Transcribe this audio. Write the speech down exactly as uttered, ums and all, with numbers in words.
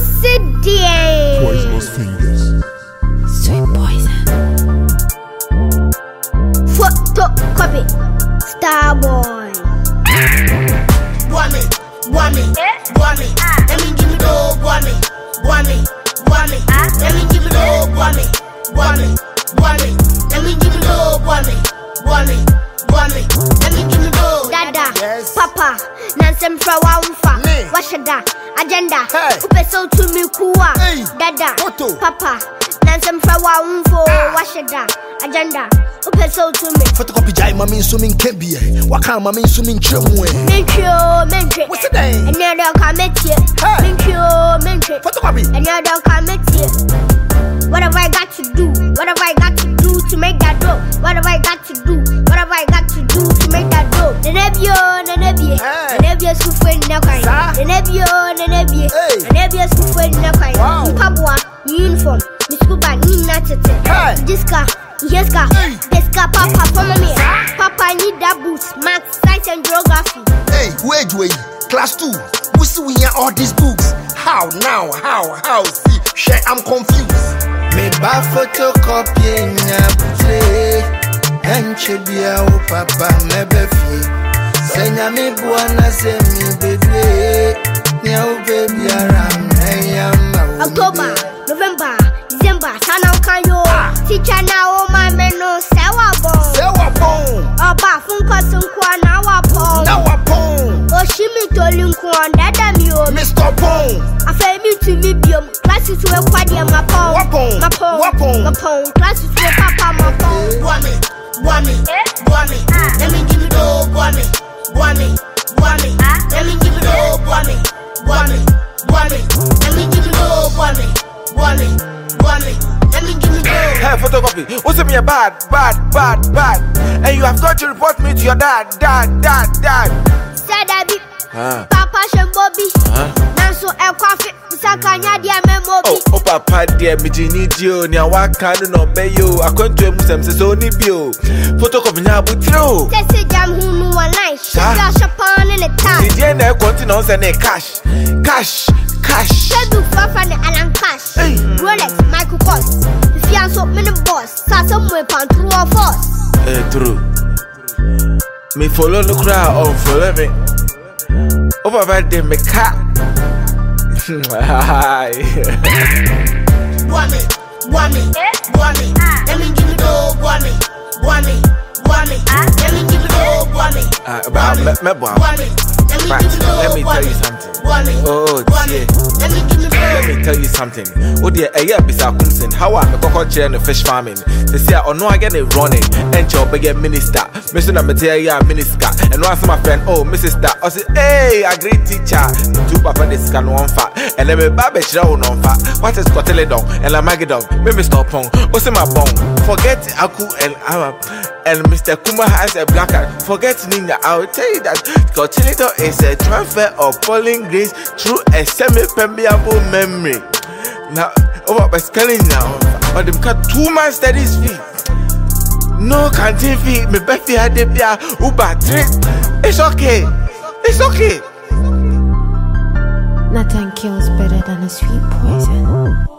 Usidie. Poisonous fingers. Sweet poison. Photocopy. Starboy. Wame, wame, wame. Let me give me the wame, wame, wame. Let me give me the wame, wame, wame. Let me give me the wame, wame, wame. Let me give me the Dada, Yes. Papa, Nansem Frawa Umfa, Ne. Washada, Agenda, Hey. Upeso to me Kua, Hey. Dada, Photo. Papa, Nansem Frawa Umfo, Washada, Agenda, Upeso to me. Photocopy jai mami swimming kebie. Waka mami swimming chemwe. Menkyo, Menkyo, What's the name? and you're the committee. Hey. Menkyo, Menkyo, Photocopy. and you're the committee. What have I got to do? What have I got to do to make that dough? What have I got to do? What have I got to do to make that dough? The nebio, the nebie, Hey. the nebio sufu in the kai. Sir. The nebio, the nebie, Hey. the nebio sufu in the kai. Wow. Mpabwa, uniform, miskuba ni natete. Hey. Diska, yeska, Hey. deska papa follow me. Papa need that boots, math, science and geography. Hey, wait, wait. Class two. We see we hear all these books. How now? How? How? See, shit, I'm confused. Me ba photocopy nya butre enche bia o papa me befi senya me buana se mi bedwe nya o baby aram eyama October, November, December, sana ukanyo. Teacher na o ma meno sewa bon. Say what pon? Oba funko sunkwa na wapon. Now what pon? Oshimi tolinku dada mi o. Mister Pon. Afa mi to mi biom. Classes we kwadi mapon. Wapon. Mapon. Wapon. Mapon. Classes we papa mapon. Wame, wame, wame. Let me give you the wame, wame, wame. Let me give you the wame, wame, wame. Let me give you the wame, wame, wame. Let me give you the. Hey, photocopy. What's me a bad, bad, bad, bad? And you have got to report me to your dad, dad, dad, dad. Said I be Huh? Papa Shembobi. Huh? Nanso e kwafe. Sakanya dia memobi. Oh, oh, papa, dear, me need you. Nya waka no be you. I can't do them say so ni bio. Photocopy nya butro. Tese jam hunu online. Shaka shapan in the time. Did you know continue send cash, cash, cash? Shedu fafa ne Alan Cash. Hey. Rolex, Michael Kors. If you are so many boss, Sasa mwe pan true or false. Eh, true. Me follow the crowd or follow me. Over there, me cat. Hi. Wame, wame, wame. Let me give you the wame, wame, wame. Let me give you the wame, Uh, but me, me, boy. wame. Let me But give you the let me tell you wame, something. wame, Oh, wame. dear. Let me give you Let the. me tell you something. Oh dear, a year bisa kumsin. How am I going to the fish farming? They say I know I get it running. And your big minister. Mister na tell you minister. And once my friend, oh Missus Star, I say, hey, a great teacher. Two papa this can one fat. And then me babbage down on fat. What is Coteledon and La Magidon? Me Mister Pong. What's in my bone? Forget Aku and Arab. And Mister Kuma has a black eye. Forget Nina. I will tell you that Coteledon is a transfer of polling grace through a semi-permeable memory. Now, over by scaling now, but them cut two months studies fee. No canteen fee, me Betty had the beer, Uber trip. It's okay. It's okay. Nothing kills better than a sweet poison.